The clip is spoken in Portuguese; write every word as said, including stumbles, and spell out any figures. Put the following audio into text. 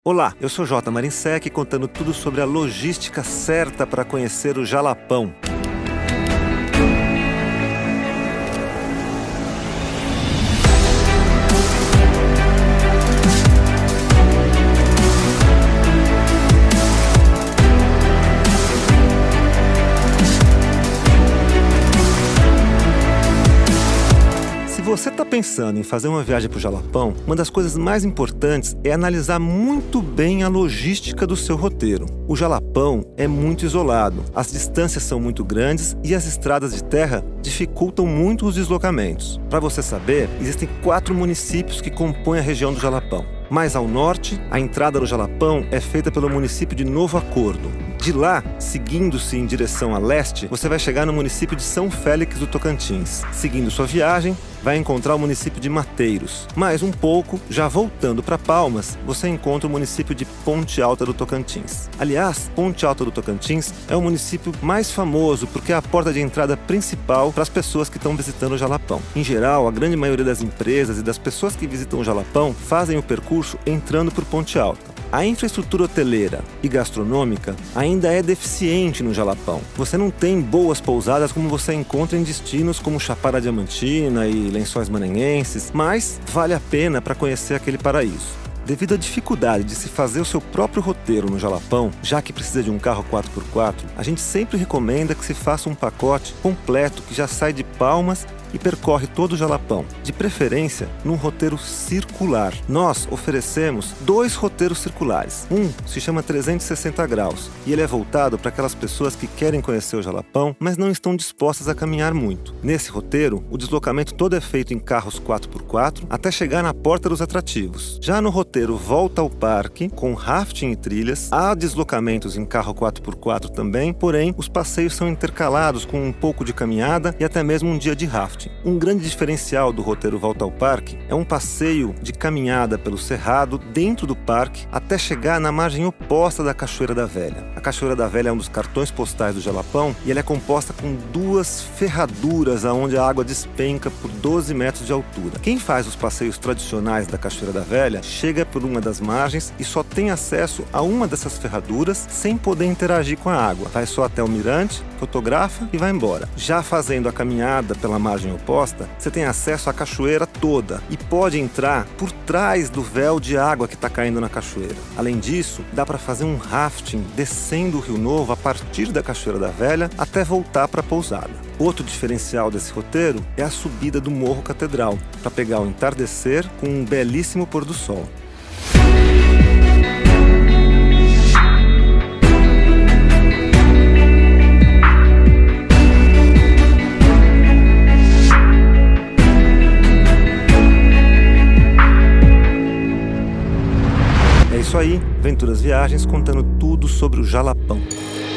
Olá, eu sou J. Marinsec, contando tudo sobre a logística certa para conhecer o Jalapão. Se você está pensando em fazer uma viagem para o Jalapão, uma das coisas mais importantes é analisar muito bem a logística do seu roteiro. O Jalapão é muito isolado, as distâncias são muito grandes e as estradas de terra dificultam muito os deslocamentos. Para você saber, existem quatro municípios que compõem a região do Jalapão. Mais ao norte, a entrada no Jalapão é feita pelo município de Novo Acordo. De lá, seguindo-se em direção a leste, você vai chegar no município de São Félix do Tocantins. Seguindo sua viagem, vai encontrar o município de Mateiros. Mais um pouco, já voltando para Palmas, você encontra o município de Ponte Alta do Tocantins. Aliás, Ponte Alta do Tocantins é o município mais famoso porque é a porta de entrada principal para as pessoas que estão visitando o Jalapão. Em geral, a grande maioria das empresas e das pessoas que visitam o Jalapão fazem o percurso entrando por Ponte Alta. A infraestrutura hoteleira e gastronômica ainda é deficiente no Jalapão. Você não tem boas pousadas como você encontra em destinos como Chapada Diamantina e Lençóis Maranhenses, mas vale a pena para conhecer aquele paraíso. Devido à dificuldade de se fazer o seu próprio roteiro no Jalapão, já que precisa de um carro quatro por quatro, a gente sempre recomenda que se faça um pacote completo que já sai de Palmas e percorre todo o Jalapão, de preferência num roteiro circular. Nós oferecemos dois roteiros circulares. Um se chama trezentos e sessenta graus e ele é voltado para aquelas pessoas que querem conhecer o Jalapão, mas não estão dispostas a caminhar muito. Nesse roteiro, o deslocamento todo é feito em carros quatro por quatro até chegar na Porta dos Atrativos. Já no roteiro Volta ao Parque, com rafting e trilhas, há deslocamentos em carro quatro por quatro também, porém os passeios são intercalados com um pouco de caminhada e até mesmo um dia de rafting. Um grande diferencial do roteiro Volta ao Parque é um passeio de caminhada pelo cerrado dentro do parque até chegar na margem oposta da Cachoeira da Velha. A Cachoeira da Velha é um dos cartões postais do Jalapão e ela é composta com duas ferraduras aonde a água despenca por doze metros de altura. Quem faz os passeios tradicionais da Cachoeira da Velha chega por uma das margens e só tem acesso a uma dessas ferraduras sem poder interagir com a água. Vai só até o mirante, fotografa e vai embora. Já fazendo a caminhada pela margem oposta, você tem acesso à cachoeira toda e pode entrar por trás do véu de água que está caindo na cachoeira. Além disso, dá para fazer um rafting descendo o Rio Novo a partir da Cachoeira da Velha até voltar para a pousada. Outro diferencial desse roteiro é a subida do Morro Catedral, para pegar o entardecer com um belíssimo pôr do sol. É isso aí, Venturas Viagens contando tudo sobre o Jalapão.